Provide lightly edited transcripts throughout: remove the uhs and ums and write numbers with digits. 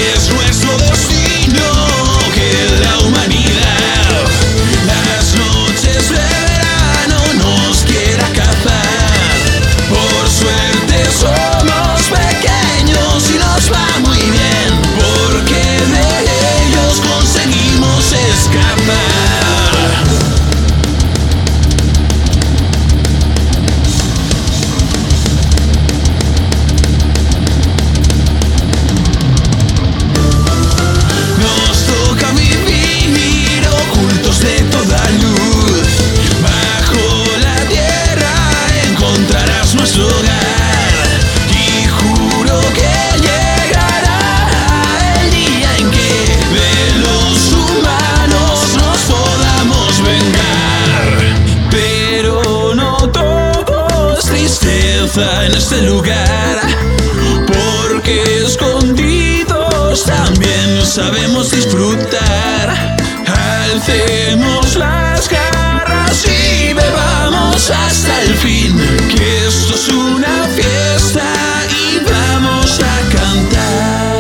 Es nuestro destino que la humanidad las noches de verano nos quiera cazar. Por suerte somos pequeños y nos va muy bien, porque de ellos conseguimos escapar. Nuestro hogar, y juro que llegará el día en que de los humanos nos podamos vengar. Pero no todo es tristeza en este lugar, porque escondidos también sabemos disfrutar. Alcemos las garras y bebamos hasta el fin, que esto es una fiesta y vamos a cantar.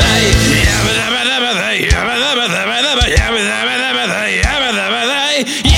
Yeah.